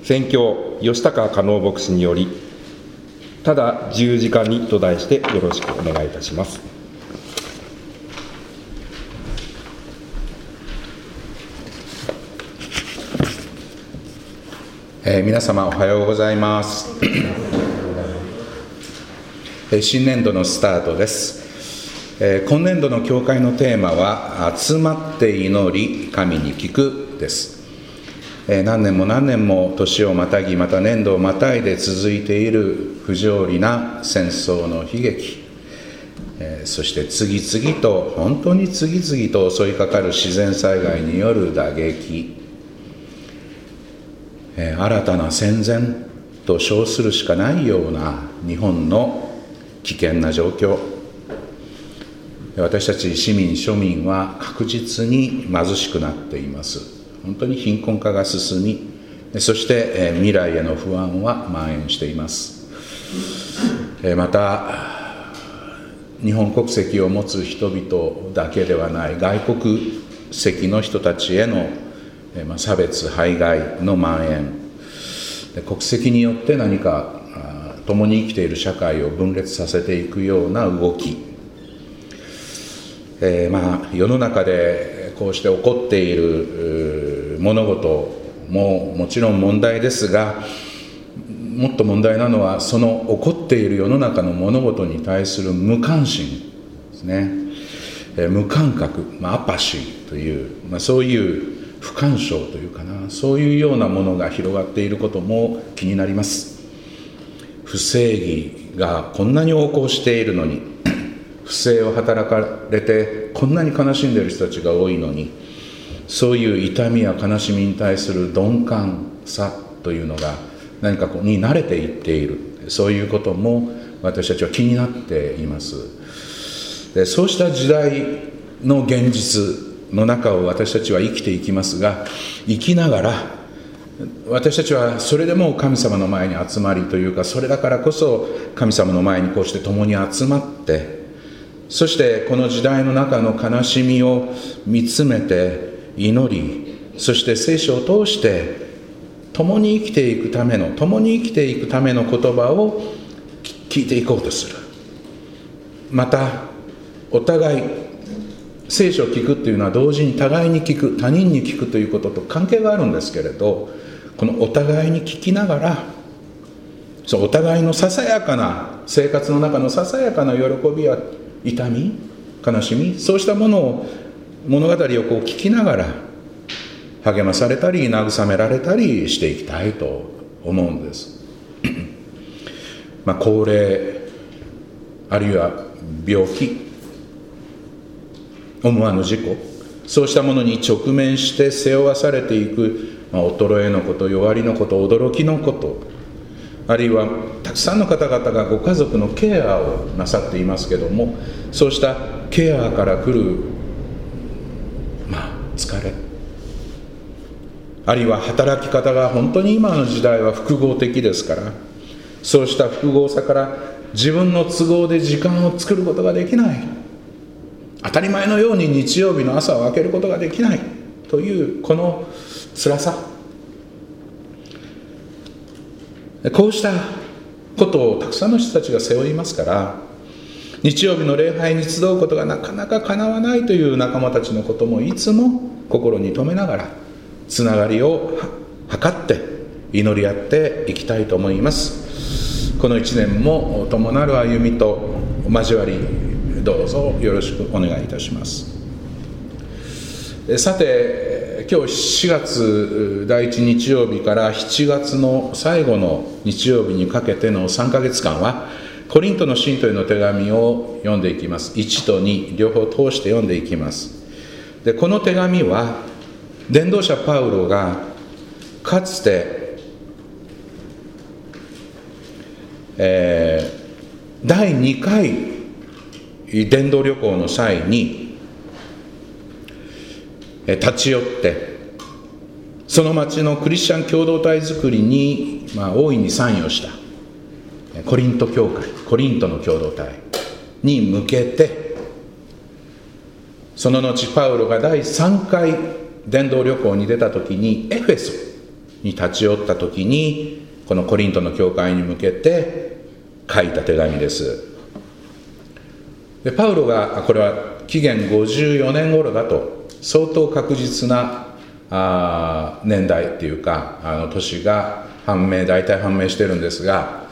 宣教吉高加納牧師により、ただ十字架にと題してよろしくお願いいたします。 皆様おはようございます。新年度のスタートです。今年度の教会のテーマは集まって祈り神に聞くです。何年も何年も年をまたぎ、また年度をまたいで続いている不条理な戦争の悲劇、そして次々と本当に次々と襲いかかる自然災害による打撃、新たな戦前と称するしかないような日本の危険な状況、私たち市民庶民は確実に貧しくなっています。本当に貧困化が進み、そして未来への不安は蔓延しています。また日本国籍を持つ人々だけではない外国籍の人たちへの差別排外の蔓延、国籍によって何か共に生きている社会を分裂させていくような動き、世の中でこうして起こっている物事ももちろん問題ですが、もっと問題なのはその起こっている世の中の物事に対する無関心ですね。無感覚、アパシーという、そういう不干渉というかな、そういうようなものが広がっていることも気になります。不正義がこんなに横行しているのに、不正を働かれてこんなに悲しんでいる人たちが多いのに、そういう痛みや悲しみに対する鈍感さというのが何かに慣れていっている、そういうことも私たちは気になっています。で、そうした時代の現実の中を私たちは生きていきますが、生きながら私たちはそれでも神様の前に集まりというか、それだからこそ神様の前にこうして共に集まって、そしてこの時代の中の悲しみを見つめて祈り、そして聖書を通して共に生きていくための言葉を聞いていこうとする。またお互い聖書を聞くっていうのは同時に互いに聞く、他人に聞くということと関係があるんですけれど、このお互いに聞きながら、お互いのささやかな生活の中のささやかな喜びや痛み、悲しみ、そうしたものを物語を聞きながら励まされたり慰められたりしていきたいと思うんです。高齢あるいは病気、思わぬ事故、そうしたものに直面して背負わされていく、衰えのこと、弱りのこと、驚きのこと、あるいはたくさんの方々がご家族のケアをなさっていますけども、そうしたケアから来る疲れ、あるいは働き方が本当に今の時代は複合的ですから、そうした複合さから自分の都合で時間を作ることができない、当たり前のように日曜日の朝を明けることができないというこの辛さ、こうしたことをたくさんの人たちが背負いますから、日曜日の礼拝に集うことがなかなか叶わないという仲間たちのこともいつも心に留めながら、つながりを図って祈り合っていきたいと思います。この1年も共なる歩みと交わり、どうぞよろしくお願いいたします。さて、今日4月第1日曜日から7月の最後の日曜日にかけての3ヶ月間は、コリントの信徒への手紙を読んでいきます。1と2両方通して読んでいきます。で、この手紙は伝道者パウロがかつて、第2回伝道旅行の際に立ち寄って、その町のクリスチャン共同体づくりに、大いに参与したコリント教会、コリントの共同体に向けて、その後パウロが第3回伝道旅行に出た時にエフェソに立ち寄った時に、このコリントの教会に向けて書いた手紙です。でパウロが、これは紀元54年頃だと、相当確実な年代っていうか年が大体判明してるんですが、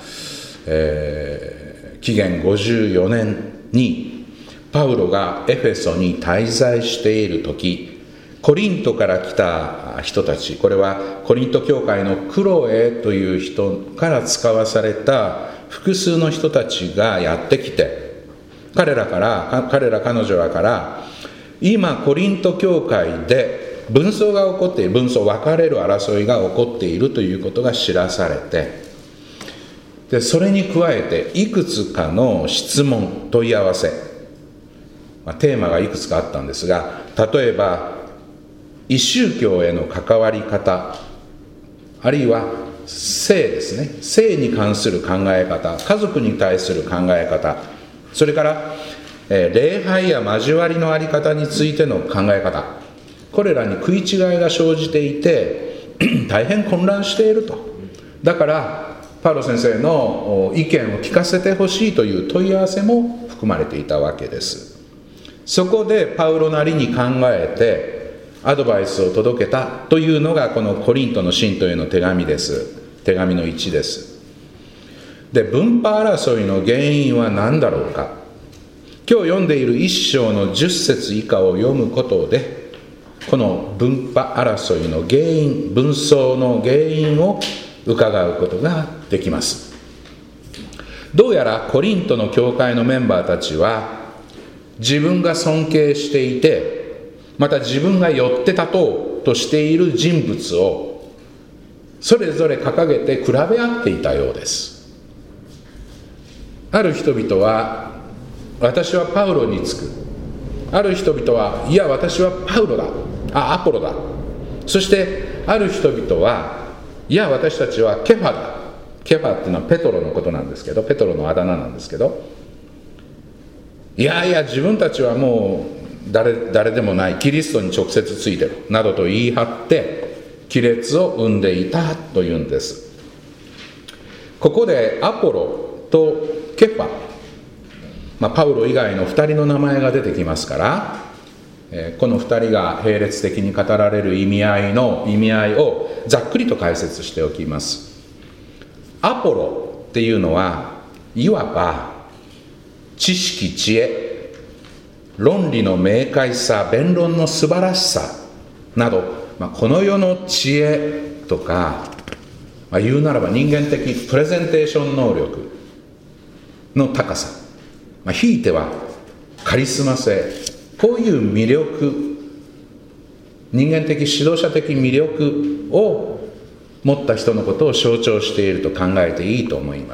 紀元54年にパウロがエフェソに滞在している時、コリントから来た人たち、これはコリント教会のクロエという人から使わされた複数の人たちがやってきて、彼ら彼女らから今コリント教会で分争が起こっている、分かれる争いが起こっているということが知らされて、でそれに加えていくつかの質問、問い合わせ、テーマがいくつかあったんですが、例えば異宗教への関わり方、あるいは性ですね、性に関する考え方、家族に対する考え方、それから礼拝や交わりの在り方についての考え方、これらに食い違いが生じていて大変混乱していると。だからパウロ先生の意見を聞かせてほしいという問い合わせも含まれていたわけです。そこでパウロなりに考えてアドバイスを届けたというのがこのコリントの信徒への手紙です。手紙の1です。で、分派争いの原因は何だろうか。今日読んでいる1章の10節以下を読むことで、この分派争いの原因、分争の原因を伺うことができます。どうやらコリントの教会のメンバーたちは、自分が尊敬していて、また自分が寄って立とうとしている人物をそれぞれ掲げて比べ合っていたようです。ある人々は、私はパウロにつく。ある人々は、いや私はパウロだ、アポロだ。そしてある人々は、いや私たちはケファだ。ケファっていうのはペトロのことなんですけど、ペトロのあだ名なんですけど、いや自分たちはもう誰でもない、キリストに直接ついてるなどと言い張って亀裂を生んでいたというんです。ここでアポロとケファ、パウロ以外の2人の名前が出てきますから、この2人が並列的に語られる意味合いをざっくりと解説しておきます。アポロっていうのはいわば知識、知恵、論理の明快さ、弁論の素晴らしさなど、この世の知恵とか、言うならば人間的プレゼンテーション能力の高さ、ひいてはカリスマ性、こういう魅力、人間的指導者的魅力を持った人のことを象徴していると考えていいと思います。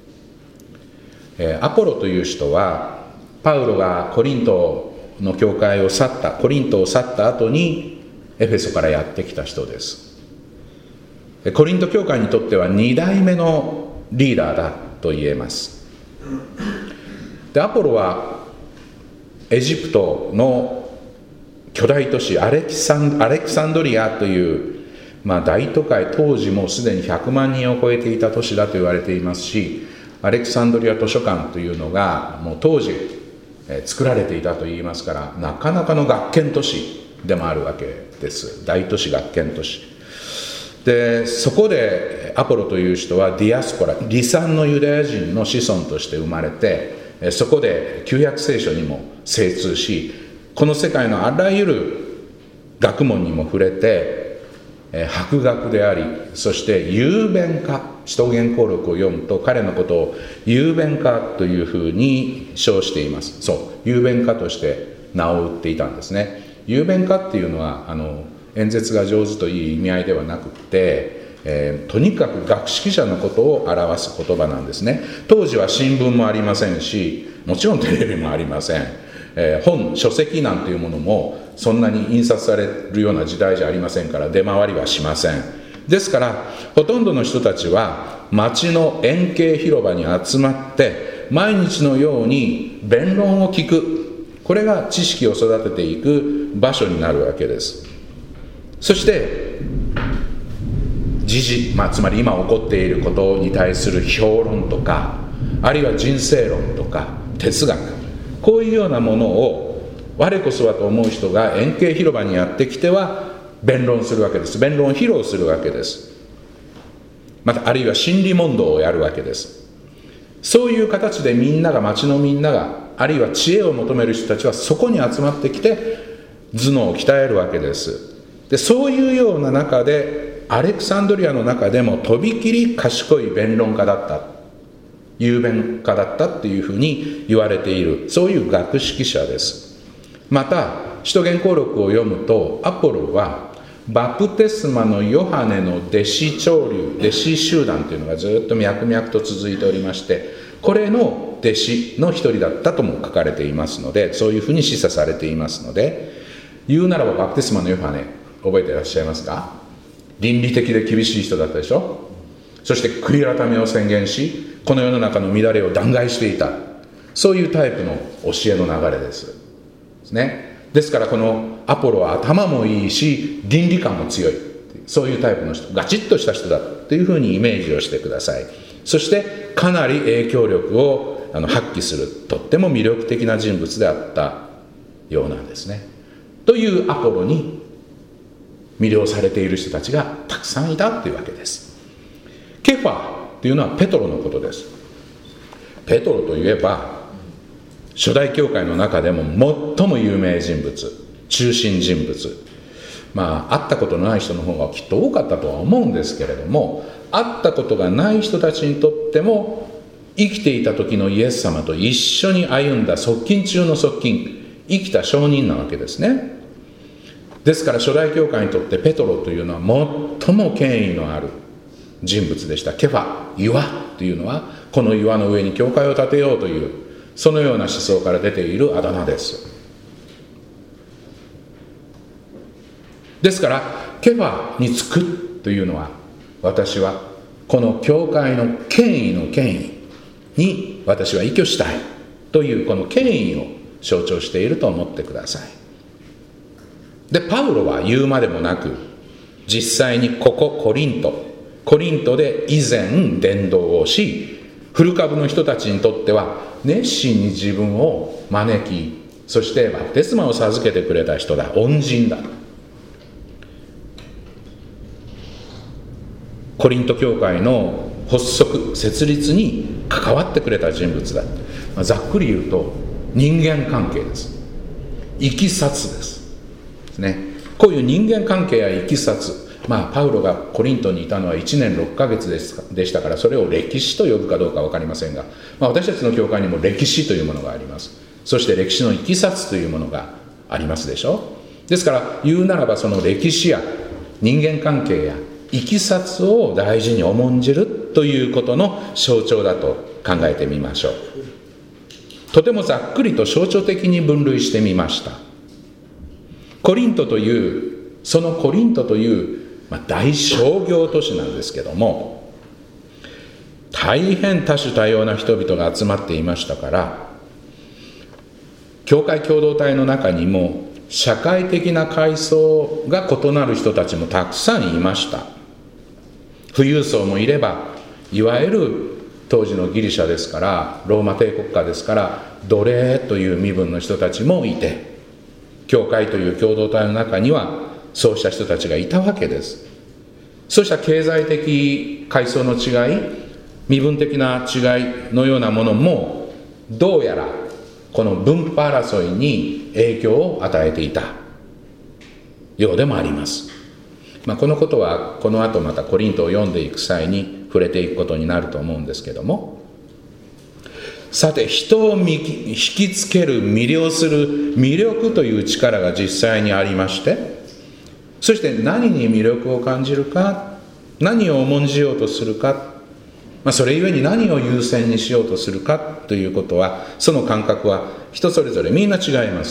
アポロという人はパウロがコリントの教会を去った、コリントを去った後にエフェソからやってきた人です。コリント教会にとっては2代目のリーダーだと言えます。で、アポロはエジプトの巨大都市アレキサンドリアという、大都会、当時もうすでに100万人を超えていた都市だと言われていますし、アレキサンドリア図書館というのがもう当時作られていたといいますから、なかなかの学研都市でもあるわけです。大都市、学研都市で、そこでアポロという人はディアスポラ、離散のユダヤ人の子孫として生まれて、そこで旧約聖書にも精通し、この世界のあらゆる学問にも触れて、博学であり、そして雄弁家、使徒言行録を読むと彼のことを雄弁家というふうに称しています。そう、雄弁家として名を売っていたんですね。雄弁家っていうのは演説が上手という意味合いではなくて、とにかく学識者のことを表す言葉なんですね。当時は新聞もありませんし、もちろんテレビもありません。書籍なんていうものもそんなに印刷されるような時代じゃありませんから、出回りはしません。ですからほとんどの人たちは町の円形広場に集まって毎日のように弁論を聞く、これが知識を育てていく場所になるわけです。そして時事、つまり今起こっていることに対する評論とか、あるいは人生論とか哲学、こういうようなものを我こそはと思う人が円形広場にやってきては弁論するわけです。弁論を披露するわけです。またあるいは心理問答をやるわけです。そういう形でみんなが、町のみんなが、あるいは知恵を求める人たちはそこに集まってきて頭脳を鍛えるわけです。でそういうような中でアレクサンドリアの中でもとびきり賢い弁論家だった、雄弁家だったっていうふうに言われている、そういう学識者です。また使徒言行録を読むと、アポロはバプテスマのヨハネの弟子潮流、弟子集団というのがずっと脈々と続いておりまして、これの弟子の一人だったとも書かれていますので、そういうふうに示唆されていますので、言うならばバプテスマのヨハネ、覚えていらっしゃいますか？倫理的で厳しい人だったでしょ。そして悔い改めを宣言し、この世の中の乱れを弾劾していた、そういうタイプの教えの流れですね。ですからこのアポロは頭もいいし倫理観も強い、そういうタイプの人、ガチッとした人だというふうにイメージをしてください。そしてかなり影響力を発揮する、とっても魅力的な人物であったようなんですね。というアポロに魅了されている人たちがたくさんいたというわけです。ケファというのはペトロのことです。ペトロといえば初代教会の中でも最も有名人物、中心人物、会ったことのない人の方がきっと多かったとは思うんですけれども、会ったことがない人たちにとっても生きていた時のイエス様と一緒に歩んだ側近中の側近、生きた証人なわけですね。ですから初代教会にとってペトロというのは最も権威のある人物でした。ケファ、岩というのはこの岩の上に教会を建てようという、そのような思想から出ているあだ名です。ですからケファにつくというのは、私はこの教会の権威の権威に私は依拠したいという、この権威を象徴していると思ってください。でパウロは言うまでもなく、実際にここコリントで以前伝道をし、古株の人たちにとっては熱心に自分を招き、そしてバプテスマを授けてくれた人だ、恩人だ。コリント教会の発足設立に関わってくれた人物だ。ざっくり言うと人間関係です。いきさつですね。こういう人間関係やいきさつ、パウロがコリントにいたのは1年6ヶ月でしたから、それを歴史と呼ぶかどうか分かりませんが、私たちの教会にも歴史というものがあります。そして歴史のいきさつというものがありますでしょ。ですから言うならば、その歴史や人間関係やいきさつを大事に重んじるということの象徴だと考えてみましょう。とてもざっくりと象徴的に分類してみました。コリントという、そのコリントという大商業都市なんですけども、大変多種多様な人々が集まっていましたから、教会共同体の中にも社会的な階層が異なる人たちもたくさんいました。富裕層もいれば、いわゆる当時のギリシャですから、ローマ帝国家ですから、奴隷という身分の人たちもいて、教会という共同体の中にはそうした人たちがいたわけです。そうした経済的階層の違い、身分的な違いのようなものも、どうやらこの分派争いに影響を与えていたようでもあります。このことはこの後またコリントを読んでいく際に触れていくことになると思うんですけども、さて、人を引きつける、魅了する魅力という力が実際にありまして、そして何に魅力を感じるか、何を重んじようとするか、それゆえに何を優先にしようとするかということは、その感覚は人それぞれみんな違います。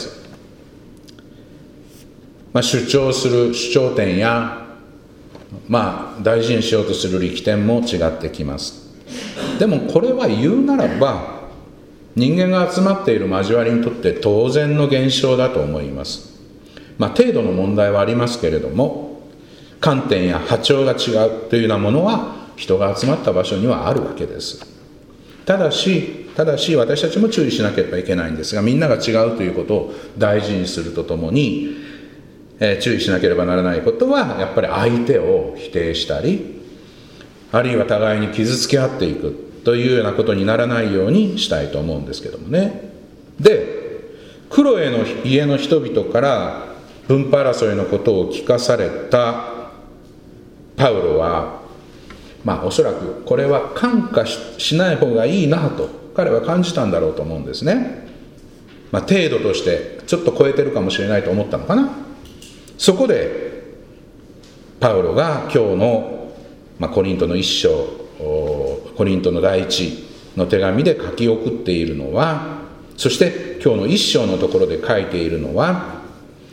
主張する主張点や、大事にしようとする力点も違ってきます。でもこれは言うならば、人間が集まっている交わりにとって当然の現象だと思います。程度の問題はありますけれども、 観点や波長が違うというようなものは人が集まった場所にはあるわけです。ただし私たちも注意しなければいけないんですが、みんなが違うということを大事にするとともに、注意しなければならないことはやっぱり相手を否定したり、あるいは互いに傷つけ合っていくというようなことにならないようにしたいと思うんですけどもね。で、クロエの家の人々から分派争いのことを聞かされたパウロは、おそらくこれは看過 しない方がいいなと彼は感じたんだろうと思うんですね。程度としてちょっと超えてるかもしれないと思ったのかな。そこでパウロが今日の、コリントの一章、コリントの第一の手紙で書き送っているのは、そして今日の一章のところで書いているのは、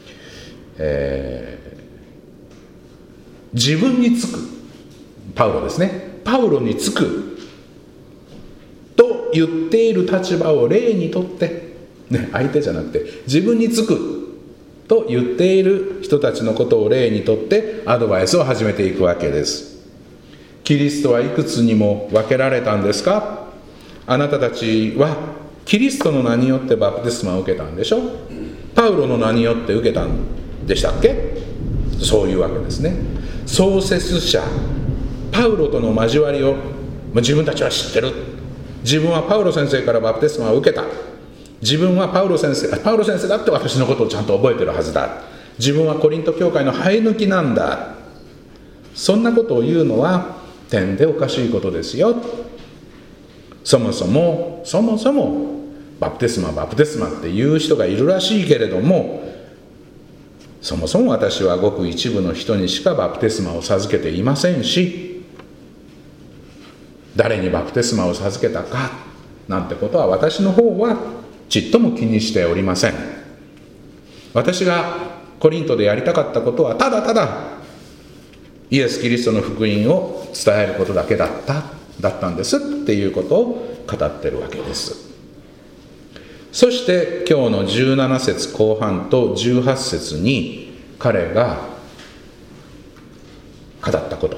自分につくパウロですね。パウロにつくと言っている立場を例にとって、相手じゃなくて自分につくと言っている人たちのことを例にとってアドバイスを始めていくわけです。キリストはいくつにも分けられたんですか？あなたたちはキリストの名によってバプテスマを受けたんでしょ？パウロの名によって受けたんでしたっけ？そういうわけですね。創設者パウロとの交わりを自分たちは知ってる。自分はパウロ先生からバプテスマを受けた。自分はパウロ先生だって私のことをちゃんと覚えてるはずだ。自分はコリント教会の生え抜きなんだ。そんなことを言うのは点でおかしいことですよ。そもそもバプテスマっていう人がいるらしいけれども、そもそも私はごく一部の人にしかバプテスマを授けていませんし、誰にバプテスマを授けたかなんてことは私の方はちっとも気にしておりません。私がコリントでやりたかったことはただただイエス・キリストの福音を伝えることだけだったんですっていうことを語ってるわけです。そして今日の17節後半と18節に彼が語ったこと、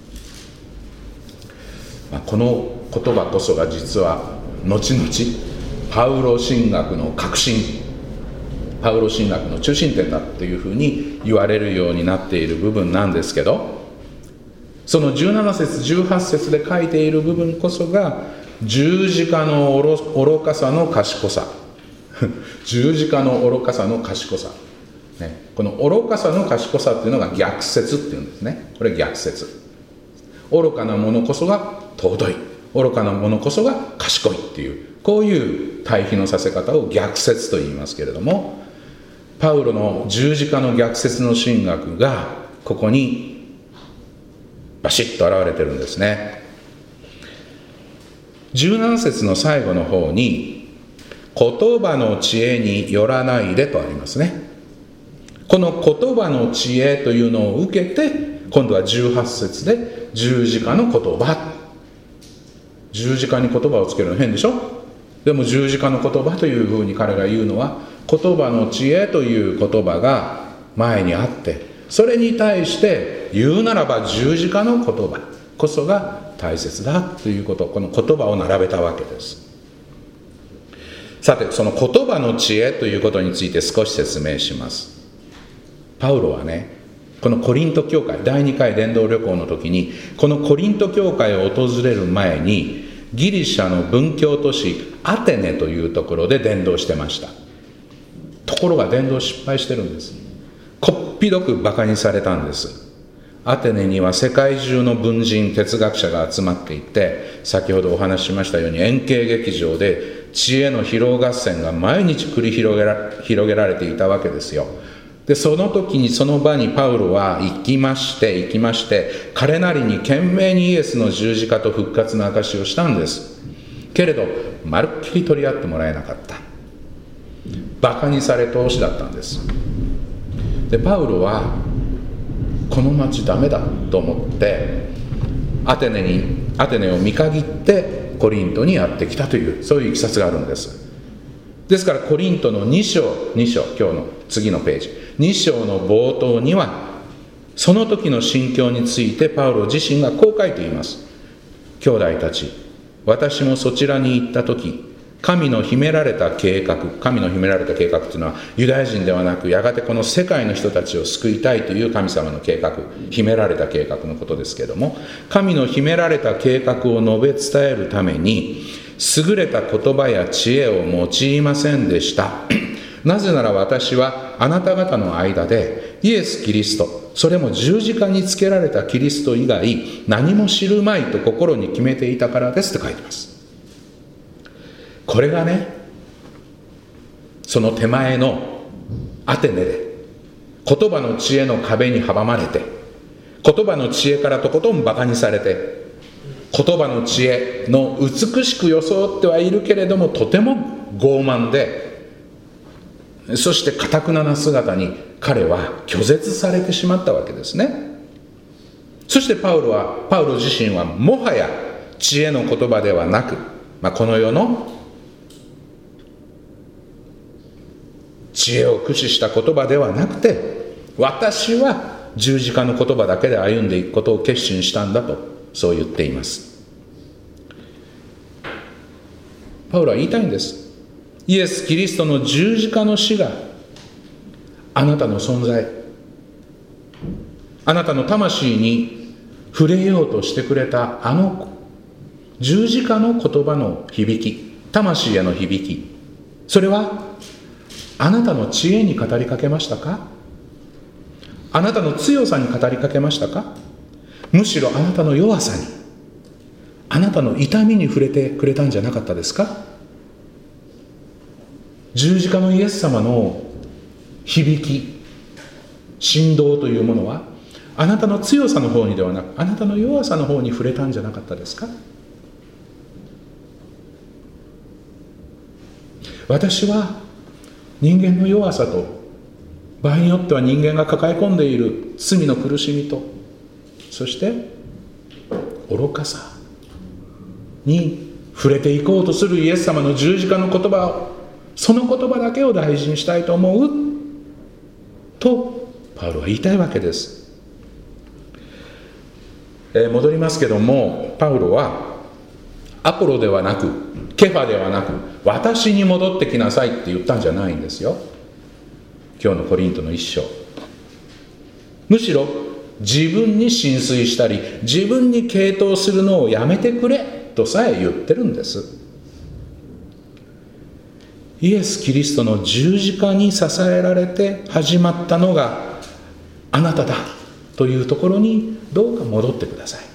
この言葉こそが実は後々パウロ神学の核心、パウロ神学の中心点だっていうふうに言われるようになっている部分なんですけど、その17節18節で書いている部分こそが十字架の愚かさの賢さ十字架の愚かさの賢さ、この愚かさの賢さっていうのが逆説っていうんですね。これ逆説。愚かなものこそが尊い、愚かなものこそが賢いっていう、こういう対比のさせ方を逆説と言いますけれども、パウロの十字架の逆説の神学がここにバシッと現れてるんですね。17節の最後の方に言葉の知恵によらないでとありますね。この言葉の知恵というのを受けて今度は18節で十字架の言葉、十字架に言葉をつけるの変でしょ。でも十字架の言葉というふうに彼が言うのは、言葉の知恵という言葉が前にあって、それに対して言うならば十字架の言葉こそが大切だということ、この言葉を並べたわけです。さて、その言葉の知恵ということについて少し説明します。パウロはね、このコリント教会、第2回伝道旅行の時にこのコリント教会を訪れる前にギリシャの文教都市アテネというところで伝道してました。ところが伝道失敗してるんです。こっぴどくバカにされたんです。アテネには世界中の文人哲学者が集まっていて、先ほどお話ししましたように円形劇場で知恵の披露合戦が毎日繰り広げられていたわけですよ。でその時にその場にパウロは行きまして彼なりに懸命にイエスの十字架と復活の証しをしたんです。けれどまるっきり取り合ってもらえなかった。バカにされ通しだったんです。でパウロはこの町ダメだと思ってアテネを見限ってコリントにやってきたという、そういういきさつがあるんです。ですからコリントの2章、今日の次のページ2章の冒頭にはその時の心境についてパウロ自身がこう書いています。兄弟たち、私もそちらに行った時、神の秘められた計画、神の秘められた計画というのはユダヤ人ではなく、やがてこの世界の人たちを救いたいという神様の計画、秘められた計画のことですけれども、神の秘められた計画を述べ伝えるために優れた言葉や知恵を用いませんでした。なぜなら私はあなた方の間でイエス・キリスト、それも十字架につけられたキリスト以外何も知るまいと心に決めていたからですと書いてます。これがね、その手前のアテネで言葉の知恵の壁に阻まれて、言葉の知恵からとことんバカにされて、言葉の知恵の美しく装ってはいるけれどもとても傲慢で、そして堅な姿に彼は拒絶されてしまったわけですね。そしてパウロ自身はもはや知恵の言葉ではなく、この世の知恵を駆使した言葉ではなくて、私は十字架の言葉だけで歩んでいくことを決心したんだと、そう言っています。パウロは言いたいんです。イエス・キリストの十字架の死があなたの存在、あなたの魂に触れようとしてくれたあの十字架の言葉の響き、魂への響き、それはあなたの知恵に語りかけましたか？あなたの強さに語りかけましたか？むしろあなたの弱さに、あなたの痛みに触れてくれたんじゃなかったですか？十字架のイエス様の響き、振動というものはあなたの強さの方にではなく、あなたの弱さの方に触れたんじゃなかったですか？私は人間の弱さと、場合によっては人間が抱え込んでいる罪の苦しみと、そして愚かさに触れていこうとするイエス様の十字架の言葉を、その言葉だけを大事にしたいと思うとパウロは言いたいわけです。戻りますけども、パウロはアポロではなくケファではなく私に戻ってきなさいって言ったんじゃないんですよ。今日のコリントの一章、むしろ自分に心酔したり自分に傾倒するのをやめてくれとさえ言ってるんです。イエス・キリストの十字架に支えられて始まったのがあなただというところにどうか戻ってください。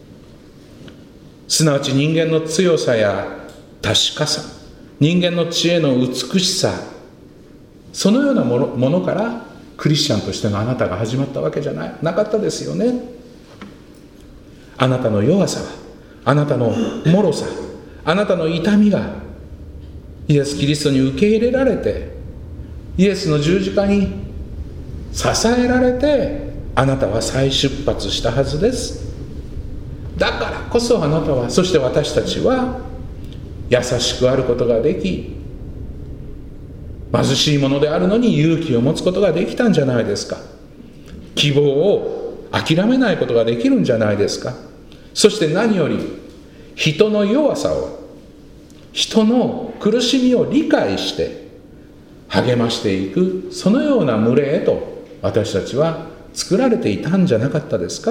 すなわち人間の強さや確かさ、人間の知恵の美しさ、そのようなものからクリスチャンとしてのあなたが始まったわけじゃなかったですよね。あなたの弱さは、あなたの脆さ、あなたの痛みがイエス・キリストに受け入れられて、イエスの十字架に支えられて、あなたは再出発したはずです。だからこそあなたは、そして私たちは優しくあることができ、貧しいものであるのに勇気を持つことができたんじゃないですか。希望を諦めないことができるんじゃないですか。そして何より人の弱さを、人の苦しみを理解して励ましていく、そのような群れへと私たちは作られていたんじゃなかったですか。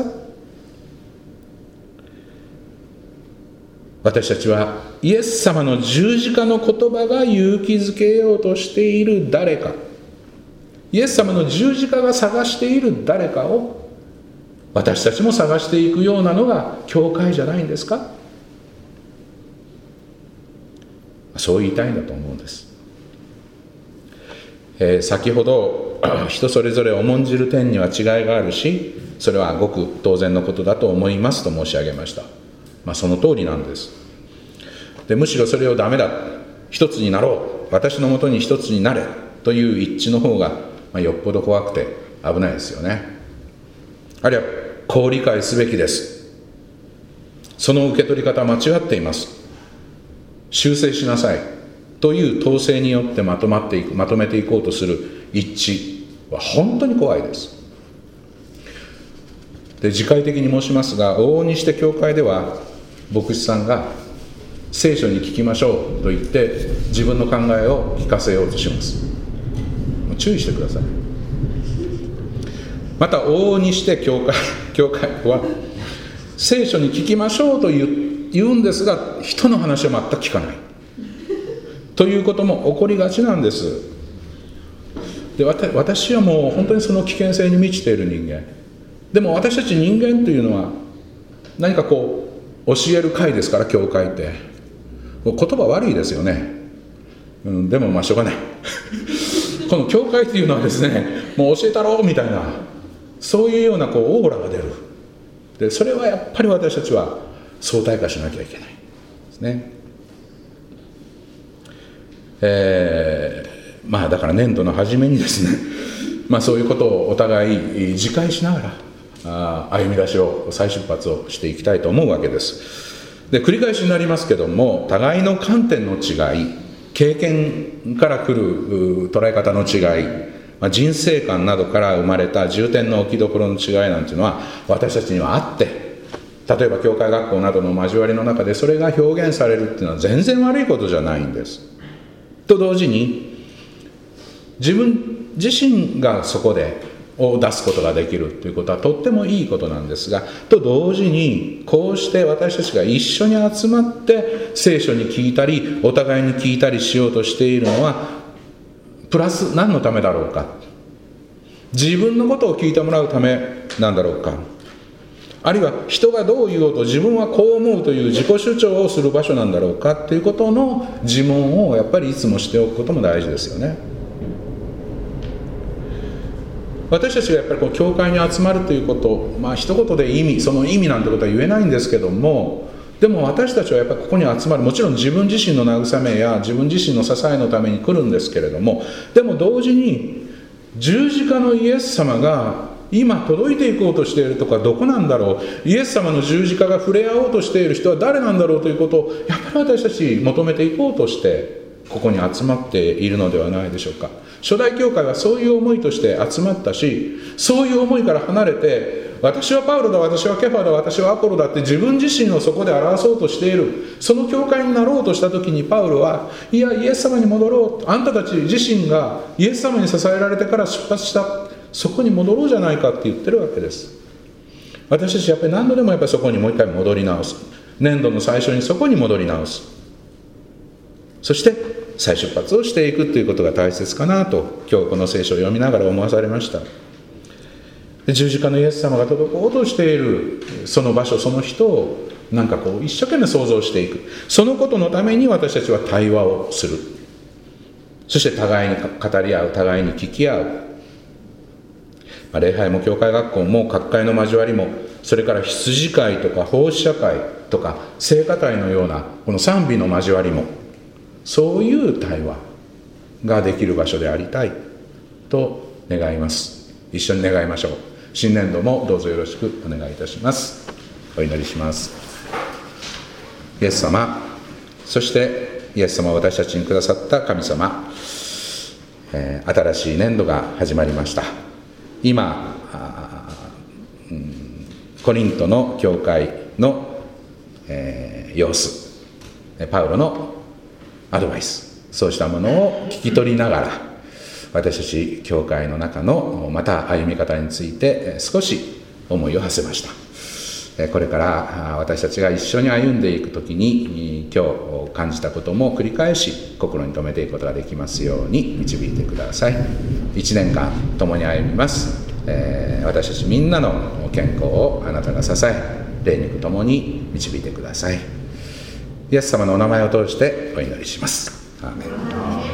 私たちはイエス様の十字架の言葉が勇気づけようとしている誰か、イエス様の十字架が探している誰かを私たちも探していくようなのが教会じゃないんですか。そう言いたいんだと思うんです。先ほど人それぞれ重んじる点には違いがあるし、それはごく当然のことだと思いますと申し上げました。その通りなんです。でむしろそれをダメだ、一つになろう、私のもとに一つになれという一致の方が、よっぽど怖くて危ないですよね。あるいはこう理解すべきです、その受け取り方は間違っています、修正しなさいという統制によってまとめていこうとする一致は本当に怖いです。 で次回的に申しますが、往々にして教会では牧師さんが聖書に聞きましょうと言って自分の考えを聞かせようとします。注意してください。また往々にして教会は聖書に聞きましょうと言うんですが、人の話を全く聞かないということも起こりがちなんです。で、私はもう本当にその危険性に満ちている人間でも、私たち人間というのは何かこう教える会ですから、教会って言葉悪いですよね、でもまあしょうがないこの教会というのはですね、もう教えたろうみたいな、そういうようなこうオーラが出る。でそれはやっぱり私たちは相対化しなきゃいけないですね。まあだから年度の初めにですね、まあそういうことをお互い自戒しながら歩み出しを再出発をしていきたいと思うわけです。で繰り返しになりますけども、互いの観点の違い、経験から来る捉え方の違い、人生観などから生まれた重点の置きどころの違いなんていうのは私たちにはあって、例えば教会学校などの交わりの中でそれが表現されるっていうのは全然悪いことじゃないんです。と同時に自分自身がそこでを出すことができるということはとってもいいことなんですが、と同時にこうして私たちが一緒に集まって聖書に聞いたりお互いに聞いたりしようとしているのはプラス何のためだろうか、自分のことを聞いてもらうためなんだろうか、あるいは人がどう言おうと自分はこう思うという自己主張をする場所なんだろうかということの自問をやっぱりいつもしておくことも大事ですよね。私たちがやっぱりこう教会に集まるということ、一言でその意味なんてことは言えないんですけども、でも私たちはやっぱりここに集まる、もちろん自分自身の慰めや自分自身の支えのために来るんですけれども、でも同時に十字架のイエス様が今届いていこうとしているとかどこなんだろう、イエス様の十字架が触れ合おうとしている人は誰なんだろうということをやっぱり私たち求めていこうとしてここに集まっているのではないでしょうか。初代教会はそういう思いとして集まったし、そういう思いから離れて私はパウロだ、私はケファだ、私はアポロだって自分自身をそこで表そうとしている、その教会になろうとした時にパウロは、いやイエス様に戻ろう、あんたたち自身がイエス様に支えられてから出発したそこに戻ろうじゃないかって言ってるわけです。私たちやっぱり何度でもやっぱりそこにもう一回戻り直す、年度の最初にそこに戻り直す、そして再出発をしていくということが大切かなと今日この聖書を読みながら思わされました。十字架のイエス様が届こうとしているその場所、その人をなんかこう一生懸命想像していく、そのことのために私たちは対話をする、そして互いに語り合う、互いに聞き合う、礼拝も教会学校も各会の交わりも、それから羊会とか奉仕者会とか聖歌隊のようなこの賛美の交わりも、そういう対話ができる場所でありたいと願います。一緒に願いましょう。新年度もどうぞよろしくお願いいたします。お祈りします。イエス様、そしてイエス様を私たちにくださった神様、新しい年度が始まりました。今コリントの教会の、様子、パウロのアドバイス、そうしたものを聞き取りながら、私たち教会の中のまた歩み方について少し思いを馳せました。これから私たちが一緒に歩んでいくときに今日感じたことも繰り返し心に留めていくことができますように導いてください。1年間共に歩みます。私たちみんなの健康をあなたが支え、霊肉ともに導いてください。イエス様のお名前を通してお祈りします。アーメン。